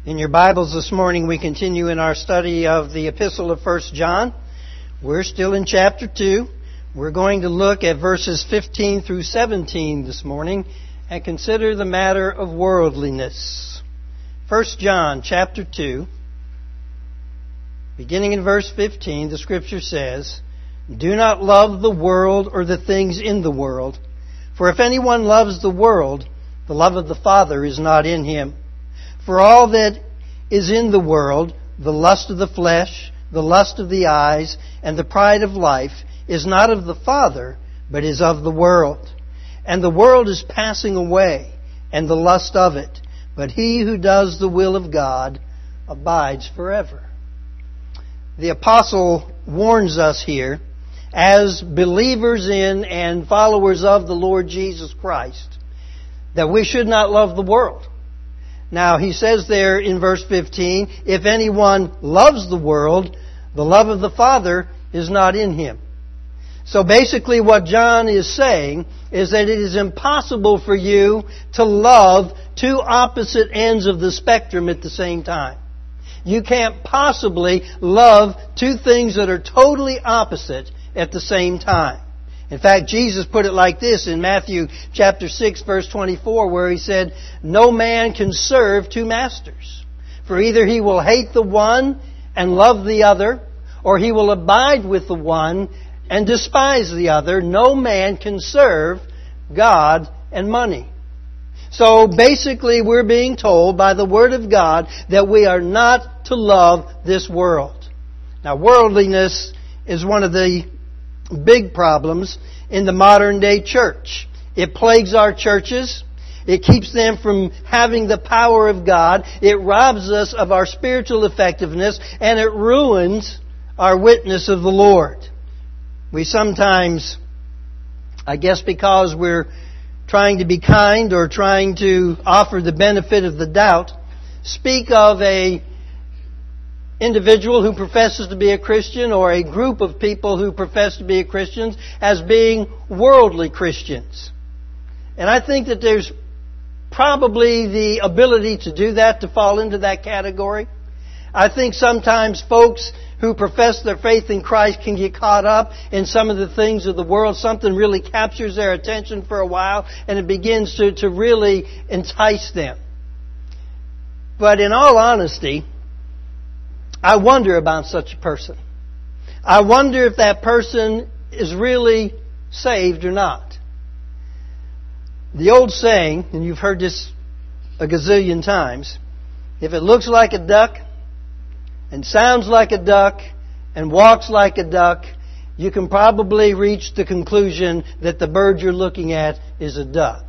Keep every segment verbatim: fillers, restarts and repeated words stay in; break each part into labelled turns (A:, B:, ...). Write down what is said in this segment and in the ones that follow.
A: In your Bibles this morning, we continue in our study of the Epistle of First John. We're still in chapter two. We're going to look at verses fifteen through seventeen this morning and consider the matter of worldliness. First John chapter two, beginning in verse fifteen, the Scripture says, "Do not love the world or the things in the world. For if anyone loves the world, the love of the Father is not in him. For all that is in the world, the lust of the flesh, the lust of the eyes, and the pride of life, is not of the Father, but is of the world. And the world is passing away, and the lust of it. But he who does the will of God abides forever." The apostle warns us here, as believers in and followers of the Lord Jesus Christ, that we should not love the world. Now, he says there in verse fifteen, if anyone loves the world, the love of the Father is not in him. So basically what John is saying is that it is impossible for you to love two opposite ends of the spectrum at the same time. You can't possibly love two things that are totally opposite at the same time. In fact, Jesus put it like this in Matthew chapter six, verse twenty-four, where He said, "No man can serve two masters. For either he will hate the one and love the other, or he will abide with the one and despise the other. No man can serve God and money." So basically we're being told by the Word of God that we are not to love this world. Now, worldliness is one of the big problems in the modern day church. It plagues our churches. It keeps them from having the power of God. It robs us of our spiritual effectiveness, and it ruins our witness of the Lord. We sometimes, I guess because we're trying to be kind or trying to offer the benefit of the doubt, speak of a individual who professes to be a Christian or a group of people who profess to be Christians as being worldly Christians. And I think that there's probably the ability to do that, to fall into that category. I think sometimes folks who profess their faith in Christ can get caught up in some of the things of the world. Something really captures their attention for a while and it begins to, to really entice them. But in all honesty, I wonder about such a person. I wonder if that person is really saved or not. The old saying, and you've heard this a gazillion times, if it looks like a duck and sounds like a duck and walks like a duck, you can probably reach the conclusion that the bird you're looking at is a duck.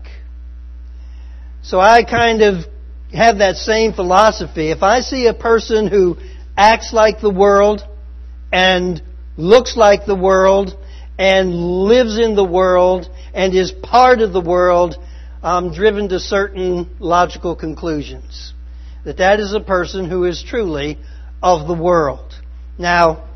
A: So I kind of have that same philosophy. If I see a person who acts like the world and looks like the world and lives in the world and is part of the world, I'm driven to certain logical conclusions. That that is a person who is truly of the world. Now,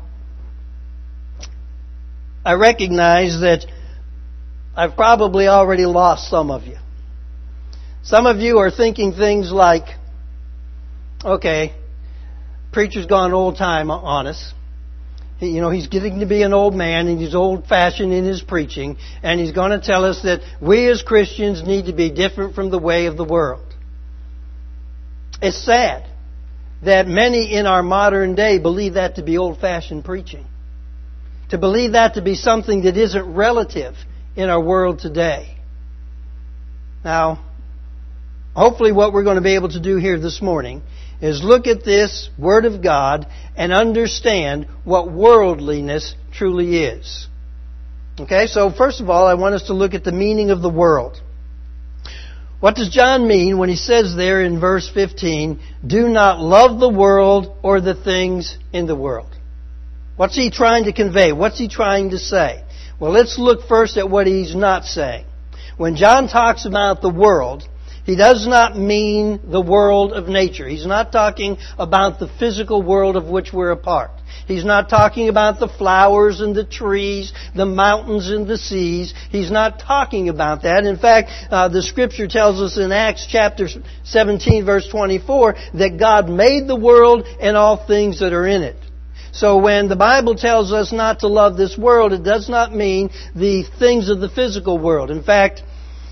A: I recognize that I've probably already lost some of you. Some of you are thinking things like, okay, preacher's gone old time on us. He, you know, he's getting to be an old man and he's old-fashioned in his preaching, and he's going to tell us that we as Christians need to be different from the way of the world. It's sad that many in our modern day believe that to be old-fashioned preaching. To believe that to be something that isn't relative in our world today. Now, hopefully what we're going to be able to do here this morning is look at this Word of God and understand what worldliness truly is. Okay, so first of all, I want us to look at the meaning of the world. What does John mean when he says there in verse fifteen, "Do not love the world or the things in the world"? What's he trying to convey? What's he trying to say? Well, let's look first at what he's not saying. When John talks about the world, he does not mean the world of nature. He's not talking about the physical world of which we're a part. He's not talking about the flowers and the trees, the mountains and the seas. He's not talking about that. In fact, uh, the Scripture tells us in Acts chapter seventeen, verse twenty-four, that God made the world and all things that are in it. So when the Bible tells us not to love this world, it does not mean the things of the physical world. In fact,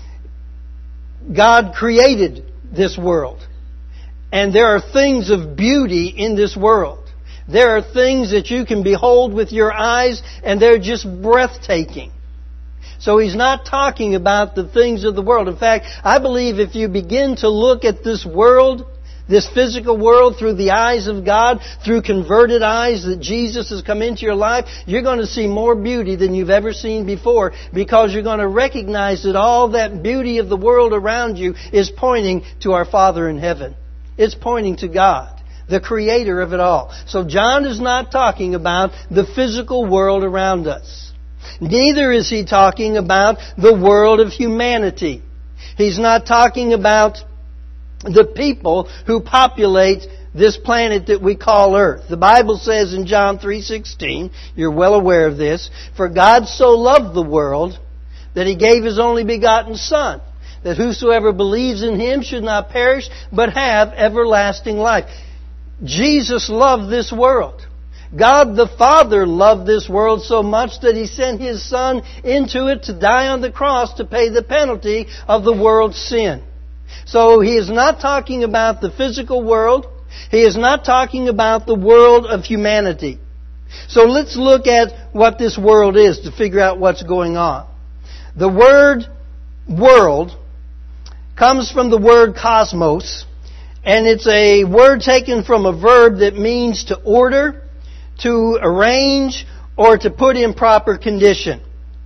A: God created this world. And there are things of beauty in this world. There are things that you can behold with your eyes, and they're just breathtaking. So He's not talking about the things of the world. In fact, I believe if you begin to look at this world, this physical world, through the eyes of God, through converted eyes that Jesus has come into your life, you're going to see more beauty than you've ever seen before, because you're going to recognize that all that beauty of the world around you is pointing to our Father in heaven. It's pointing to God, the Creator of it all. So John is not talking about the physical world around us. Neither is he talking about the world of humanity. He's not talking about the people who populate this planet that we call Earth. The Bible says in John three sixteen, you're well aware of this, "For God so loved the world that He gave His only begotten Son, that whosoever believes in Him should not perish, but have everlasting life." Jesus loved this world. God the Father loved this world so much that He sent His Son into it to die on the cross to pay the penalty of the world's sin. So He is not talking about the physical world. He is not talking about the world of humanity. So let's look at what this world is to figure out what's going on. The word world comes from the word cosmos, and it's a word taken from a verb that means to order, to arrange, or to put in proper condition.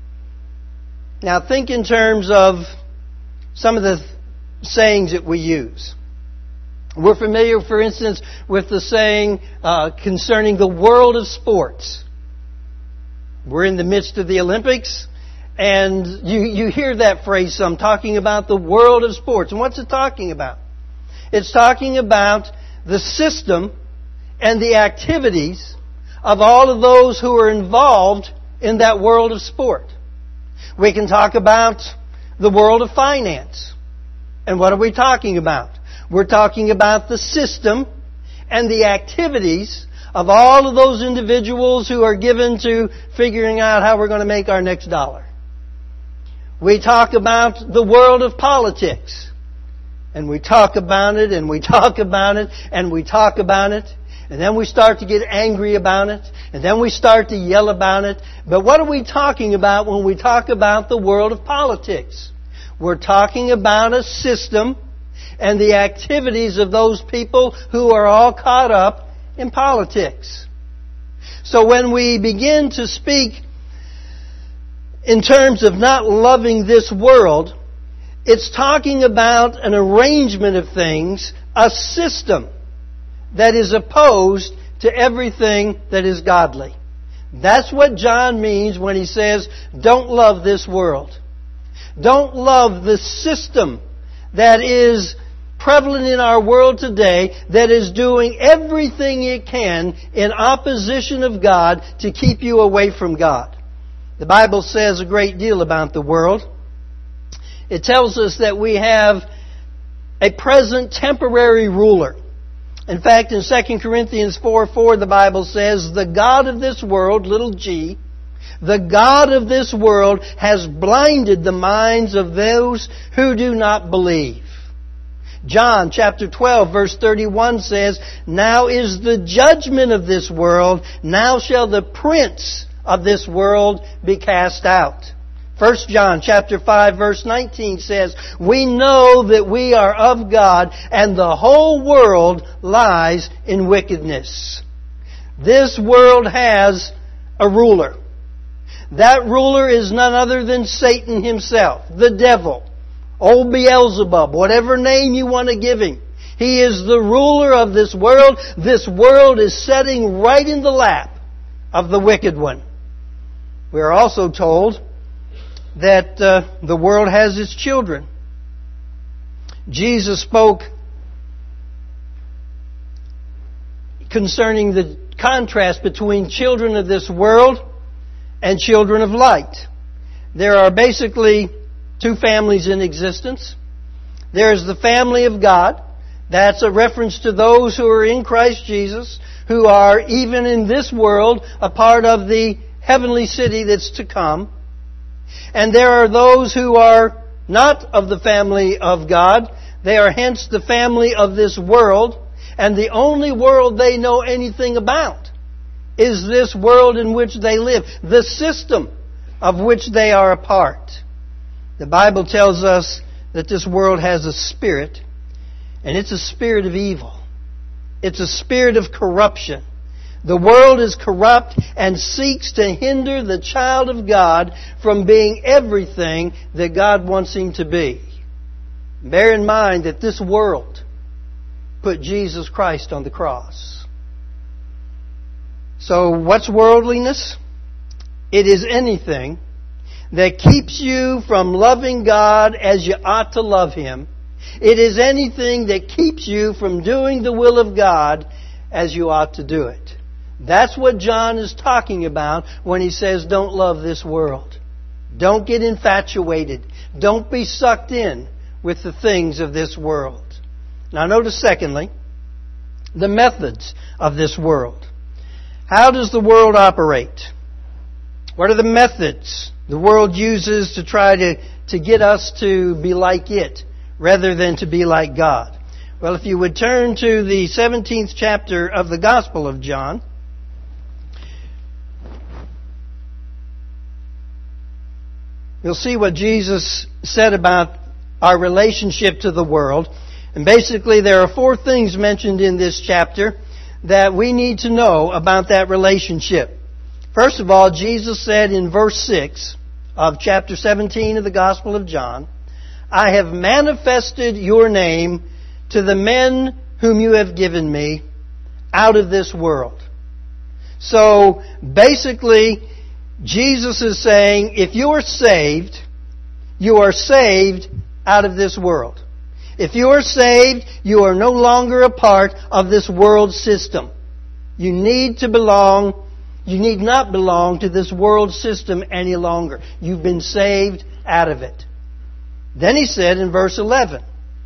A: Now think in terms of some of the sayings that we use. We're familiar, for instance, with the saying uh, concerning the world of sports. We're in the midst of the Olympics, and you, you hear that phrase some, talking about the world of sports. And what's it talking about? It's talking about the system and the activities of all of those who are involved in that world of sport. We can talk about the world of finance. And what are we talking about? We're talking about the system and the activities of all of those individuals who are given to figuring out how we're going to make our next dollar. We talk about the world of politics. And we talk about it, and we talk about it, and we talk about it. And then we start to get angry about it. And then we start to yell about it. But what are we talking about when we talk about the world of politics? We're talking about a system and the activities of those people who are all caught up in politics. So when we begin to speak in terms of not loving this world, it's talking about an arrangement of things, a system that is opposed to everything that is godly. That's what John means when he says, don't love this world. Don't love the system that is prevalent in our world today, that is doing everything it can in opposition of God to keep you away from God. The Bible says a great deal about the world. It tells us that we have a present temporary ruler. In fact, in Second Corinthians four four, the Bible says, the God of this world, little g, the God of this world has blinded the minds of those who do not believe. John chapter twelve verse thirty-one says, now is the judgment of this world, now shall the prince of this world be cast out. First John chapter five verse nineteen says, we know that we are of God, and the whole world lies in wickedness. This world has a ruler. That ruler is none other than Satan himself, the devil, old Beelzebub, whatever name you want to give him. He is the ruler of this world. This world is sitting right in the lap of the wicked one. We are also told that uh, the world has its children. Jesus spoke concerning the contrast between children of this world and children of light. There are basically two families in existence. There is the family of God. That's a reference to those who are in Christ Jesus, who are, even in this world, a part of the heavenly city that's to come. And there are those who are not of the family of God. They are hence the family of this world. And the only world they know anything about is this world in which they live, the system of which they are a part. The Bible tells us that this world has a spirit, and it's a spirit of evil. It's a spirit of corruption. The world is corrupt and seeks to hinder the child of God from being everything that God wants him to be. Bear in mind that this world put Jesus Christ on the cross. So what's worldliness? It is anything that keeps you from loving God as you ought to love Him. It is anything that keeps you from doing the will of God as you ought to do it. That's what John is talking about when he says, don't love this world. Don't get infatuated. Don't be sucked in with the things of this world. Now notice secondly, the methods of this world. How does the world operate? What are the methods the world uses to try to, to get us to be like it rather than to be like God? Well, if you would turn to the seventeenth chapter of the Gospel of John, you'll see what Jesus said about our relationship to the world. And basically there are four things mentioned in this chapter that we need to know about that relationship. First of all, Jesus said in verse six of chapter seventeen of the Gospel of John, I have manifested your name to the men whom you have given me out of this world. So basically, Jesus is saying, if you are saved, you are saved out of this world. If you are saved, you are no longer a part of this world system. You need to belong, you need not belong to this world system any longer. You've been saved out of it. Then he said in verse eleven,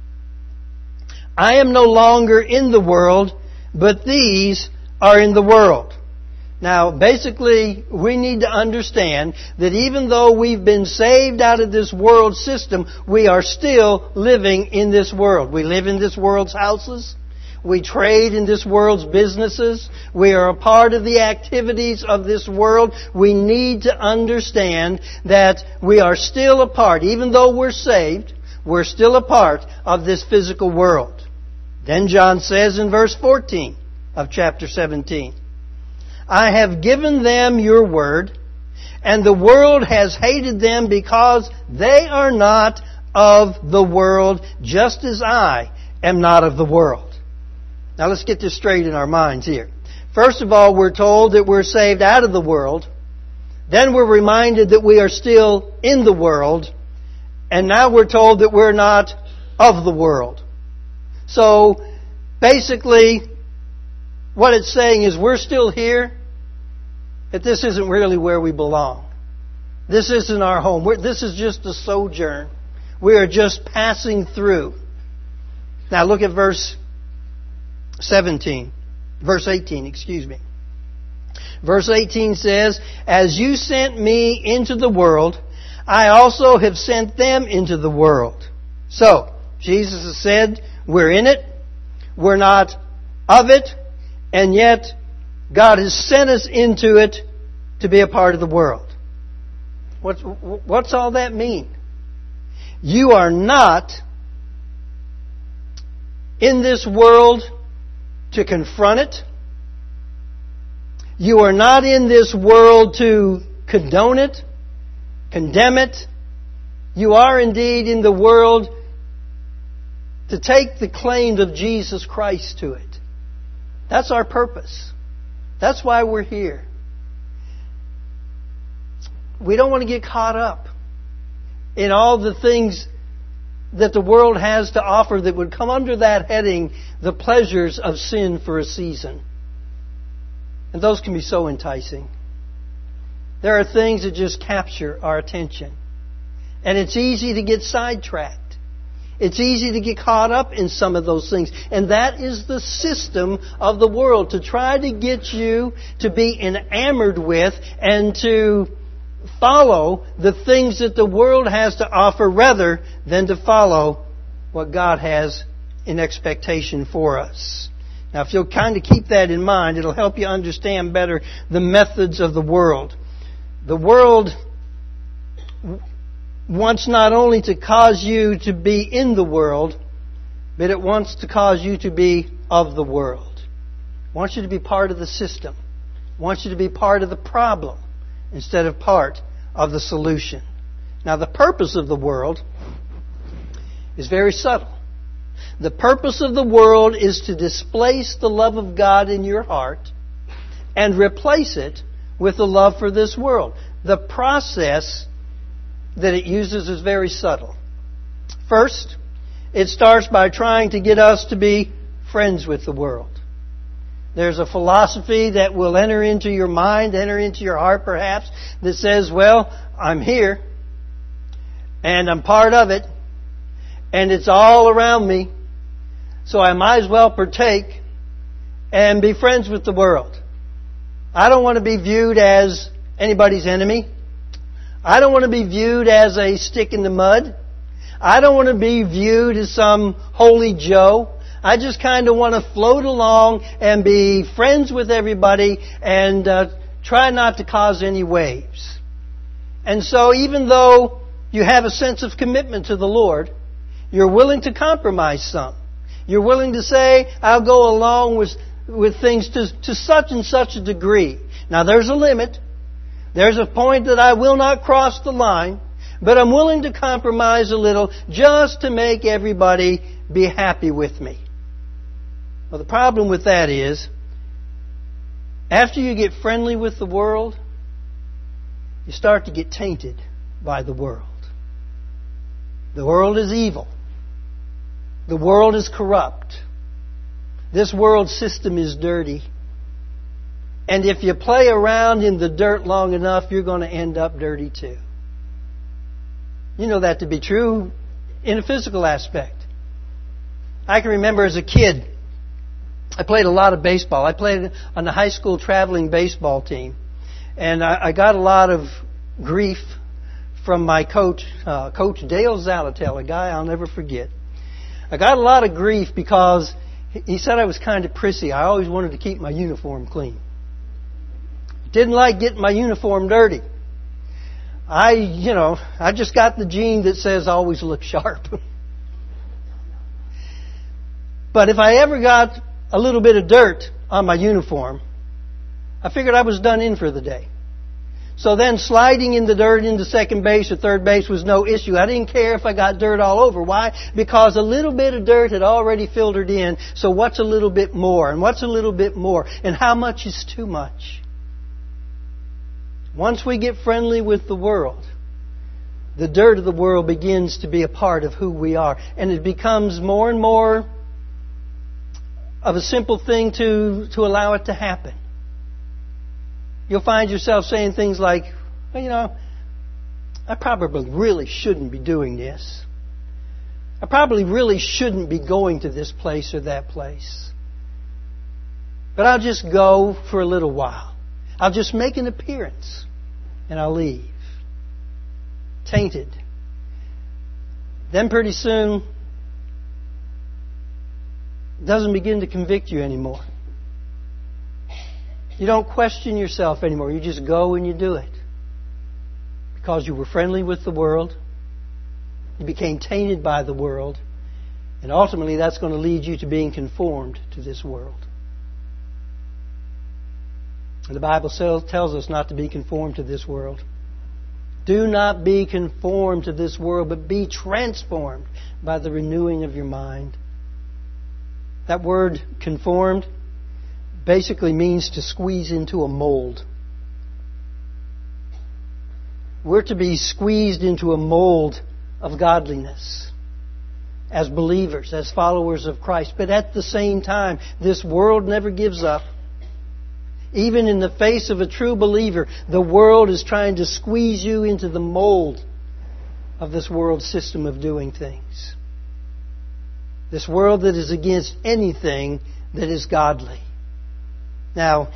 A: I am no longer in the world, but these are in the world. Now, basically, we need to understand that even though we've been saved out of this world system, we are still living in this world. We live in this world's houses. We trade in this world's businesses. We are a part of the activities of this world. We need to understand that we are still a part, even though we're saved, we're still a part of this physical world. Then John says in verse fourteen of chapter seventeen, I have given them your word, and the world has hated them because they are not of the world, just as I am not of the world. Now let's get this straight in our minds here. First of all, we're told that we're saved out of the world. Then we're reminded that we are still in the world. And now we're told that we're not of the world. So basically, what it's saying is we're still here, but this isn't really where we belong. This isn't our home. We're, this is just a sojourn. We are just passing through. Now look at verse seventeen. Verse eighteen, excuse me. Verse eighteen says, As you sent me into the world, I also have sent them into the world. So, Jesus has said, we're in it, we're not of it, and yet God has sent us into it to be a part of the world. What's, what's all that mean? You are not in this world to confront it. You are not in this world to condone it, condemn it. You are indeed in the world to take the claims of Jesus Christ to it. That's our purpose. That's why we're here. We don't want to get caught up in all the things that the world has to offer that would come under that heading, the pleasures of sin for a season. And those can be so enticing. There are things that just capture our attention. And it's easy to get sidetracked. It's easy to get caught up in some of those things. And that is the system of the world, to try to get you to be enamored with and to follow the things that the world has to offer rather than to follow what God has in expectation for us. Now, if you'll kind of keep that in mind, it'll help you understand better the methods of the world. The world wants not only to cause you to be in the world, but it wants to cause you to be of the world. It wants you to be part of the system. It wants you to be part of the problem instead of part of the solution. Now, the purpose of the world is very subtle. The purpose of the world is to displace the love of God in your heart and replace it with the love for this world. The process that it uses is very subtle. First, it starts by trying to get us to be friends with the world. There's a philosophy that will enter into your mind, enter into your heart perhaps, that says, well, I'm here, and I'm part of it, and it's all around me, so I might as well partake and be friends with the world. I don't want to be viewed as anybody's enemy. I don't want to be viewed as a stick in the mud. I don't want to be viewed as some holy Joe. I just kind of want to float along and be friends with everybody and uh, try not to cause any waves. And so even though you have a sense of commitment to the Lord, you're willing to compromise some. You're willing to say, I'll go along with, with things to, to such and such a degree. Now there's a limit. There's a point that I will not cross the line, but I'm willing to compromise a little just to make everybody be happy with me. Well, the problem with that is, after you get friendly with the world, you start to get tainted by the world. The world is evil. The world is corrupt. This world system is dirty. And if you play around in the dirt long enough, you're going to end up dirty too. You know that to be true in a physical aspect. I can remember as a kid, I played a lot of baseball. I played on the high school traveling baseball team. And I, I got a lot of grief from my coach, uh, Coach Dale Zalatel, a guy I'll never forget. I got a lot of grief because he said I was kind of prissy. I always wanted to keep my uniform clean. Didn't like getting my uniform dirty. I, you know, I just got the gene that says always look sharp. But if I ever got a little bit of dirt on my uniform, I figured I was done in for the day. So then sliding in the dirt into second base or third base was no issue. I didn't care if I got dirt all over. Why? Because a little bit of dirt had already filtered in. So what's a little bit more? And what's a little bit more? And how much is too much? Once we get friendly with the world, the dirt of the world begins to be a part of who we are. And it becomes more and more of a simple thing to, to allow it to happen. You'll find yourself saying things like, well, you know, I probably really shouldn't be doing this. I probably really shouldn't be going to this place or that place. But I'll just go for a little while. I'll just make an appearance and I'll leave. Tainted. Then pretty soon, it doesn't begin to convict you anymore. You don't question yourself anymore. You just go and you do it. Because you were friendly with the world. You became tainted by the world. And ultimately that's going to lead you to being conformed to this world. And the Bible tells us not to be conformed to this world. Do not be conformed to this world, but be transformed by the renewing of your mind. That word conformed basically means to squeeze into a mold. We're to be squeezed into a mold of godliness. as believers, as followers of Christ. But at the same time, this world never gives up. Even in the face of a true believer, the world is trying to squeeze you into the mold of this world system of doing things. This world that is against anything that is godly. Now,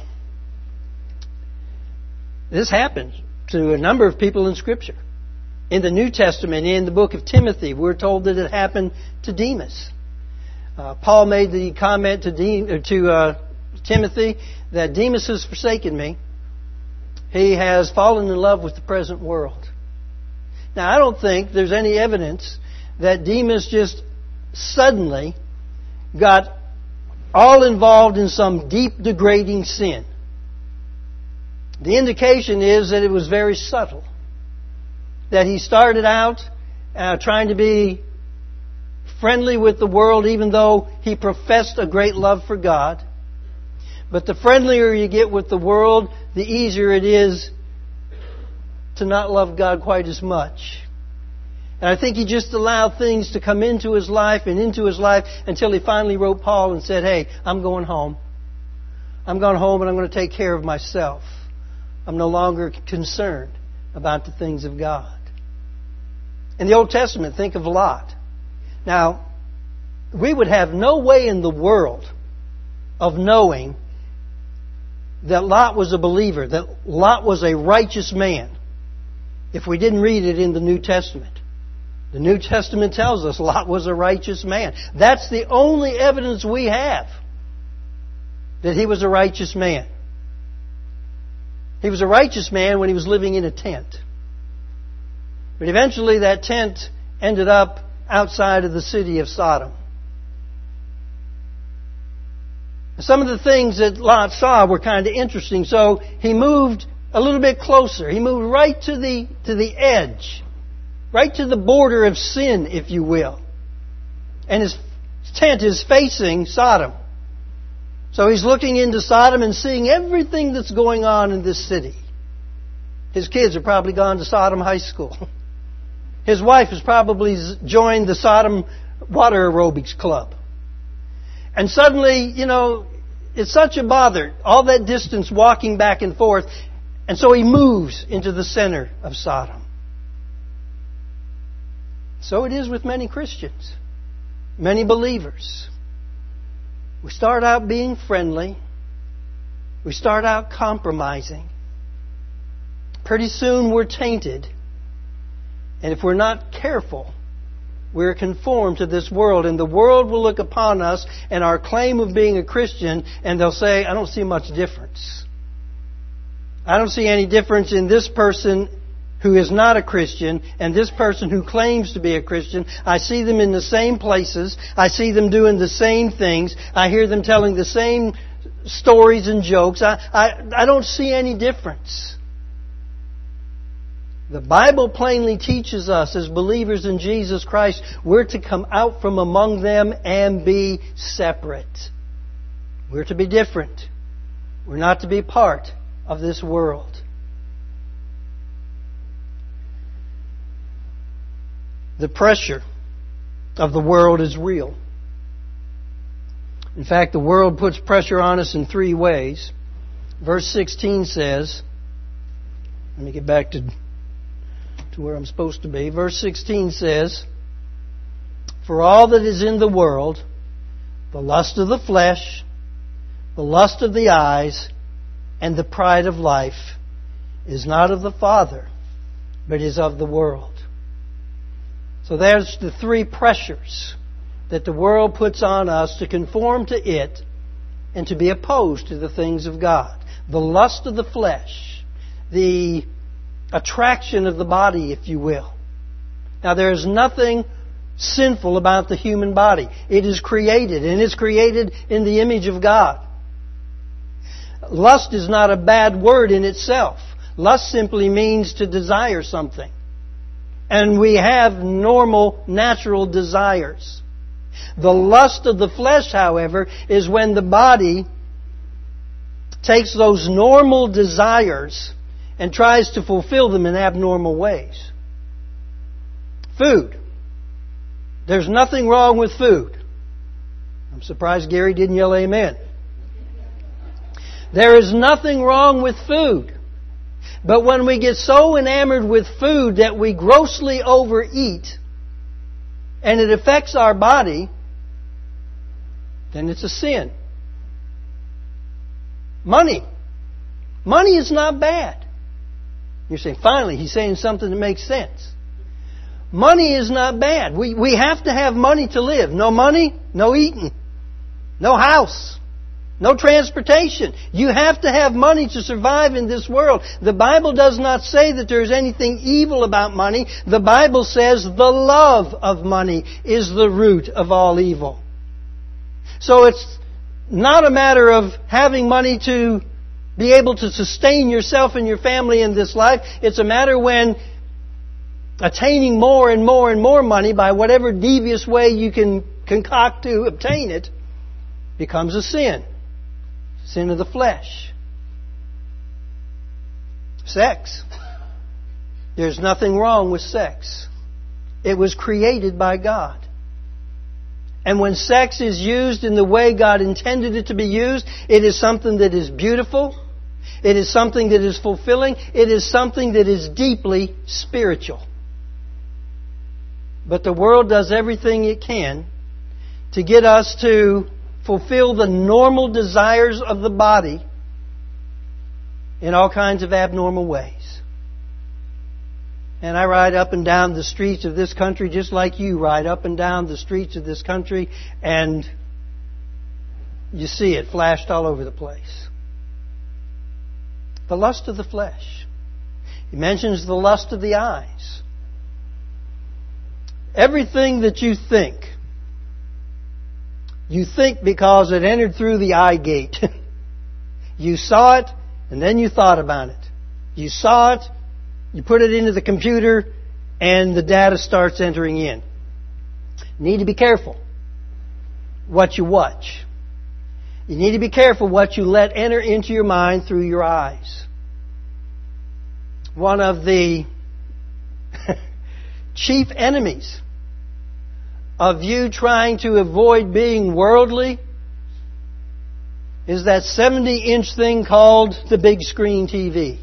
A: this happened to a number of people in Scripture. In the New Testament, in the book of Timothy, we're told that it happened to Demas. Uh, Paul made the comment to, De- to uh, Timothy that Demas has forsaken me. He has fallen in love with the present world. Now, I don't think there's any evidence that Demas just suddenly got all involved in some deep degrading sin. The indication is that it was very subtle. That he started out uh, trying to be friendly with the world, even though he professed a great love for God. But the friendlier you get with the world, the easier it is to not love God quite as much. And I think he just allowed things to come into his life and into his life until he finally wrote Paul and said, hey, I'm going home. I'm going home and I'm going to take care of myself. I'm no longer concerned about the things of God. In the Old Testament, think of Lot. Now, we would have no way in the world of knowing that Lot was a believer, that Lot was a righteous man, if we didn't read it in the New Testament. The New Testament tells us Lot was a righteous man. That's the only evidence we have that he was a righteous man. He was a righteous man when he was living in a tent. But eventually that tent ended up outside of the city of Sodom. Some of the things that Lot saw were kind of interesting, so he moved a little bit closer. He moved right to the to the edge, right to the border of sin, if you will. And his tent is facing Sodom. So he's looking into Sodom and seeing everything that's going on in this city. His kids have probably gone to Sodom High School. His wife has probably joined the Sodom Water Aerobics Club. And suddenly, you know, it's such a bother, all that distance walking back and forth. And so he moves into the center of Sodom. So it is with many Christians, many believers. We start out being friendly. We start out compromising. Pretty soon we're tainted. And if we're not careful, we're conformed to this world. And the world will look upon us and our claim of being a Christian, and they'll say, I don't see much difference. I don't see any difference in this person who is not a Christian and this person who claims to be a Christian. I see them in the same places. I see them doing the same things. I hear them telling the same stories and jokes. I, I, I don't see any difference. The Bible plainly teaches us as believers in Jesus Christ, we're to come out from among them and be separate. We're to be different. We're not to be part of this world. The pressure of the world is real. In fact, the world puts pressure on us in three ways. Verse sixteen says, let me get back to to where I'm supposed to be. Verse sixteen says, for all that is in the world, the lust of the flesh, the lust of the eyes, and the pride of life, is not of the Father, but is of the world. So there's the three pressures that the world puts on us to conform to it and to be opposed to the things of God. The lust of the flesh, the attraction of the body, if you will. Now, there is nothing sinful about the human body. It is created, and it's created in the image of God. Lust is not a bad word in itself. Lust simply means to desire something. And we have normal, natural desires. The lust of the flesh, however, is when the body takes those normal desires and tries to fulfill them in abnormal ways. Food There's nothing wrong with food. I'm surprised Gary didn't yell amen. There is nothing wrong with food. But when we get so enamored with food that we grossly overeat, and it affects our body, then it's a sin. Money. Money is not bad. You're saying, finally, he's saying something that makes sense. Money is not bad. We, we have to have money to live. No money, no eating. No house. No transportation. You have to have money to survive in this world. The Bible does not say that there's anything evil about money. The Bible says the love of money is the root of all evil. So it's not a matter of having money to be able to sustain yourself and your family in this life. It's a matter when attaining more and more and more money by whatever devious way you can concoct to obtain it becomes a sin. Sin of the flesh. Sex. There's nothing wrong with sex. It was created by God. And when sex is used in the way God intended it to be used, it is something that is beautiful. It is something that is fulfilling. It is something that is deeply spiritual. But the world does everything it can to get us to fulfill the normal desires of the body in all kinds of abnormal ways. And I ride up and down the streets of this country just like you ride up and down the streets of this country, and you see it flashed all over the place. The lust of the flesh. He mentions the lust of the eyes. Everything that you think, you think because it entered through the eye gate. You saw it, and then you thought about it. You saw it, you put it into the computer, and the data starts entering in. You need to be careful what you watch. You need to be careful what you let enter into your mind through your eyes. One of the chief enemies of you trying to avoid being worldly is that seventy-inch thing called the big screen T V.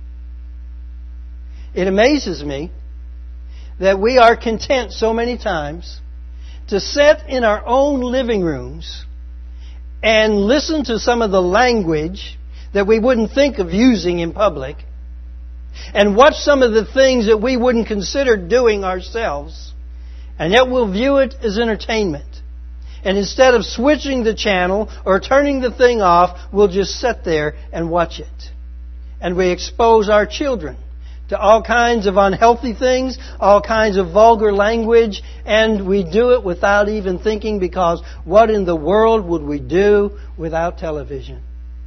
A: It amazes me that we are content so many times to sit in our own living rooms and listen to some of the language that we wouldn't think of using in public, and watch some of the things that we wouldn't consider doing ourselves, and yet we'll view it as entertainment. And instead of switching the channel or turning the thing off, we'll just sit there and watch it. And we expose our children to all kinds of unhealthy things, all kinds of vulgar language, and we do it without even thinking, because what in the world would we do without television?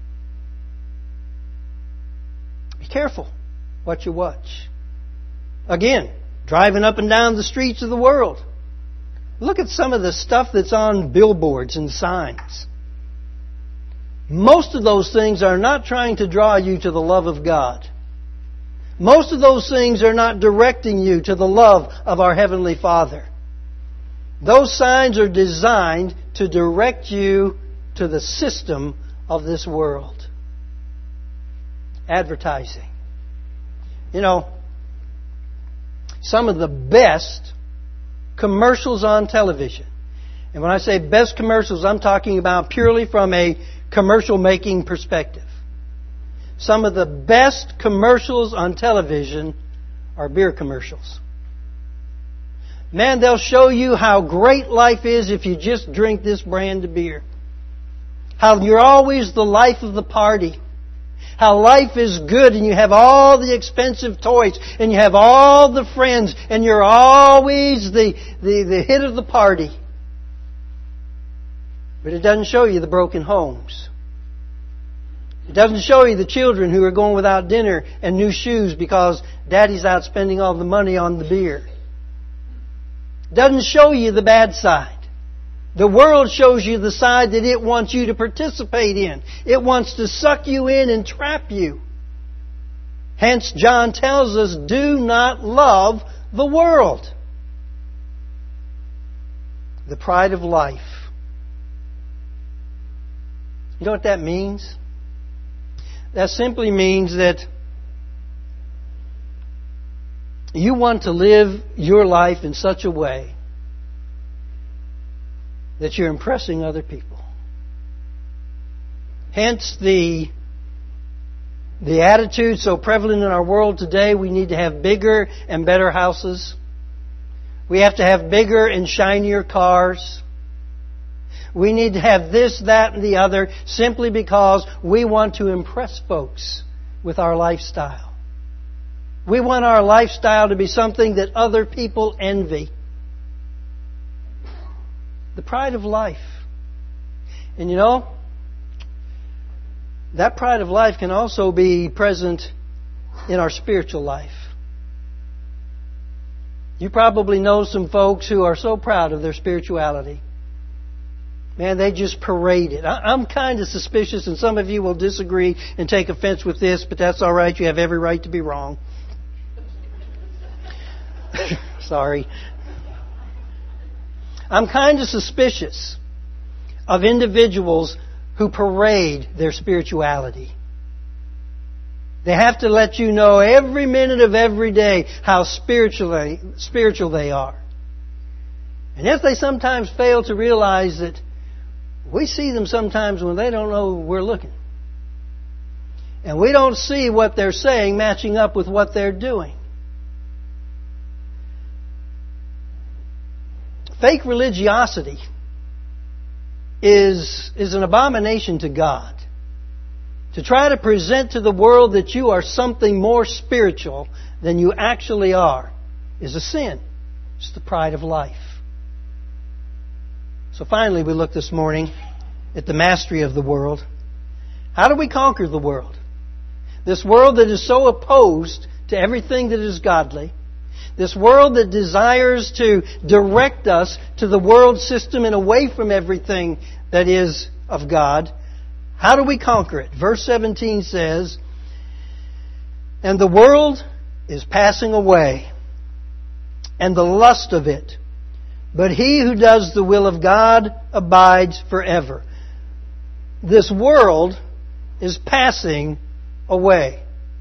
A: Be careful what you watch. Again, driving up and down the streets of the world. Look at some of the stuff that's on billboards and signs. Most of those things are not trying to draw you to the love of God. Most of those things are not directing you to the love of our Heavenly Father. Those signs are designed to direct you to the system of this world. Advertising. You know, some of the best commercials on television. And when I say best commercials, I'm talking about purely from a commercial making perspective. Some of the best commercials on television are beer commercials. Man, they'll show you how great life is if you just drink this brand of beer. How you're always the life of the party. How life is good and you have all the expensive toys and you have all the friends and you're always the, the, the hit of the party. But it doesn't show you the broken homes. It doesn't show you the children who are going without dinner and new shoes because daddy's out spending all the money on the beer. It doesn't show you the bad side. The world shows you the side that it wants you to participate in. It wants to suck you in and trap you. Hence, John tells us, do not love the world. The pride of life. You know what that means? That simply means that you want to live your life in such a way that you're impressing other people. Hence the, the attitude so prevalent in our world today, we need to have bigger and better houses. We have to have bigger and shinier cars. We need to have this, that, and the other simply because we want to impress folks with our lifestyle. We want our lifestyle to be something that other people envy. The pride of life. And you know, that pride of life can also be present in our spiritual life. You probably know some folks who are so proud of their spirituality. Man, they just parade it. I'm kind of suspicious, and some of you will disagree and take offense with this, but that's all right. You have every right to be wrong. Sorry. I'm kind of suspicious of individuals who parade their spirituality. They have to let you know every minute of every day how spiritually, spiritual they are. And if they sometimes fail to realize that we see them sometimes when they don't know we're looking. And we don't see what they're saying matching up with what they're doing. Fake religiosity is, is an abomination to God. To try to present to the world that you are something more spiritual than you actually are is a sin. It's the pride of life. So finally, we look this morning at the mastery of the world. How do we conquer the world? This world that is so opposed to everything that is godly. This world that desires to direct us to the world system and away from everything that is of God. How do we conquer it? Verse seventeen says, "And the world is passing away, and the lust of it. But he who does the will of God abides forever." This world is passing away.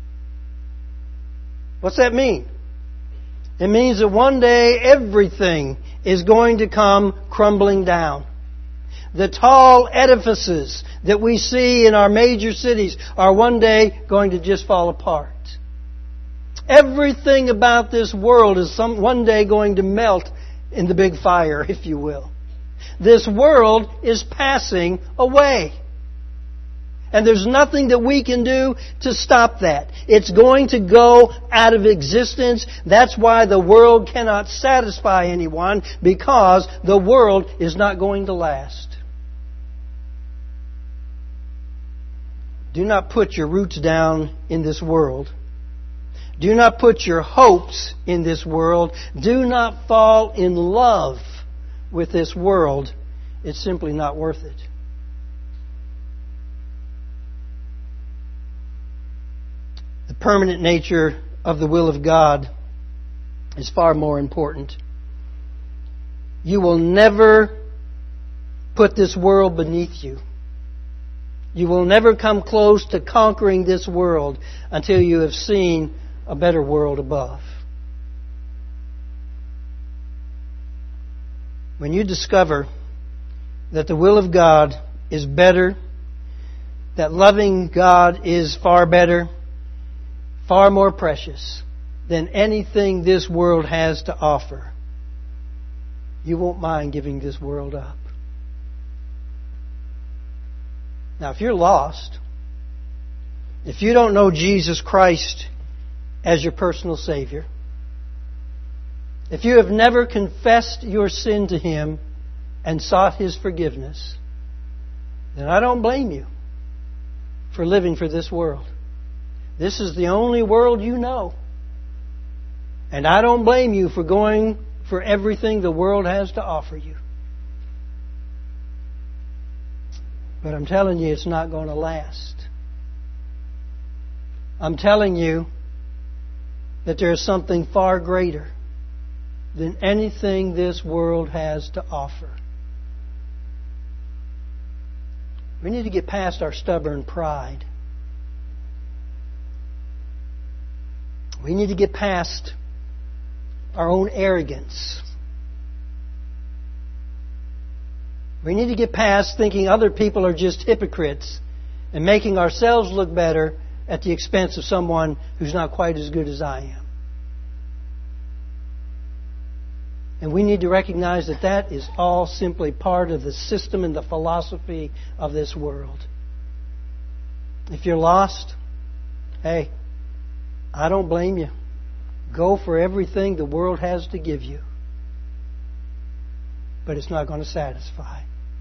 A: What's that mean? It means that one day everything is going to come crumbling down. The tall edifices that we see in our major cities are one day going to just fall apart. Everything about this world is some, one day going to melt in the big fire, if you will. This world is passing away. And there's nothing that we can do to stop that. It's going to go out of existence. That's why the world cannot satisfy anyone, because the world is not going to last. Do not put your roots down in this world. Do not put your hopes in this world. Do not fall in love with this world. It's simply not worth it. The permanent nature of the will of God is far more important. You will never put this world beneath you. You will never come close to conquering this world until you have seen a better world above. When you discover that the will of God is better, that loving God is far better, far more precious than anything this world has to offer, you won't mind giving this world up. Now, if you're lost, if you don't know Jesus Christ as your personal Savior, if you have never confessed your sin to Him and sought His forgiveness, then I don't blame you for living for this world. This is the only world you know. And I don't blame you for going for everything the world has to offer you. But I'm telling you, it's not going to last. I'm telling you that there is something far greater than anything this world has to offer. We need to get past our stubborn pride. We need to get past our own arrogance. We need to get past thinking other people are just hypocrites and making ourselves look better at the expense of someone who's not quite as good as I am. And we need to recognize that that is all simply part of the system and the philosophy of this world. If you're lost, hey, I don't blame you. Go for everything the world has to give you. But it's not going to satisfy.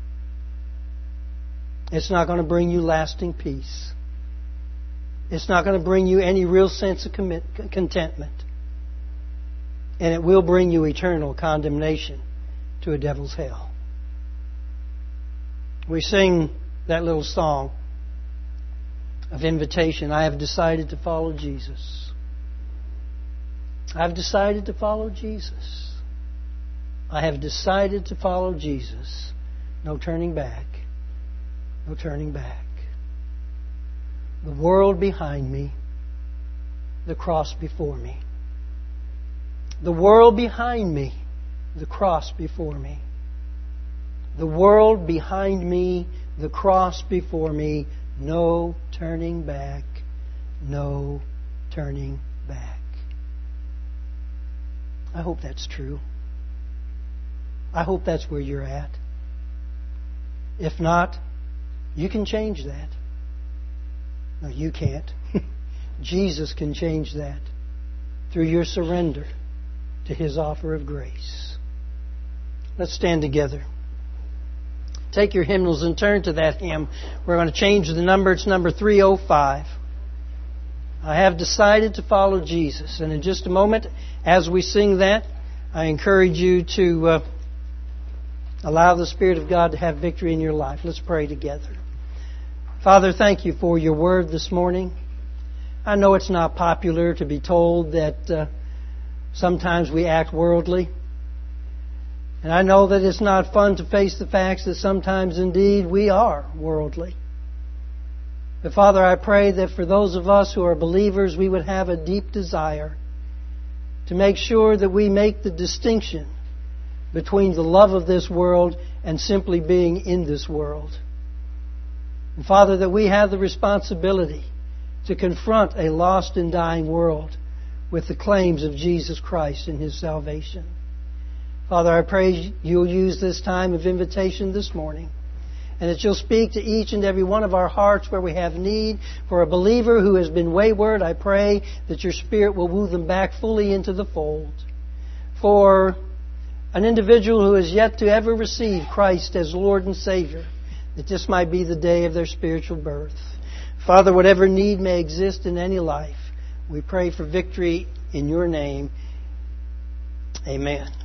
A: It's not going to bring you lasting peace. It's not going to bring you any real sense of commit, contentment. And it will bring you eternal condemnation to a devil's hell. We sing that little song of invitation. I have decided to follow Jesus. I've decided to follow Jesus. I have decided to follow Jesus. No turning back. No turning back. The world behind me. The cross before me. The world behind me, the cross before me. The world behind me, the cross before me. No turning back, no turning back. I hope that's true. I hope that's where you're at. If not, you can change that. No, you can't. Jesus can change that through your surrender to His offer of grace. Let's stand together. Take your hymnals and turn to that hymn. We're going to change the number. It's number three oh five. I have decided to follow Jesus. And in just a moment, as we sing that, I encourage you to uh, allow the Spirit of God to have victory in your life. Let's pray together. Father, thank you for your word this morning. I know it's not popular to be told that uh, sometimes we act worldly. And I know that it's not fun to face the facts that sometimes indeed we are worldly. But Father, I pray that for those of us who are believers, we would have a deep desire to make sure that we make the distinction between the love of this world and simply being in this world. And Father, that we have the responsibility to confront a lost and dying world with the claims of Jesus Christ and His salvation. Father, I pray You'll use this time of invitation this morning, and that You'll speak to each and every one of our hearts where we have need. For a believer who has been wayward, I pray that Your Spirit will woo them back fully into the fold. For an individual who has yet to ever receive Christ as Lord and Savior, that this might be the day of their spiritual birth. Father, whatever need may exist in any life, we pray for victory in Your name. Amen.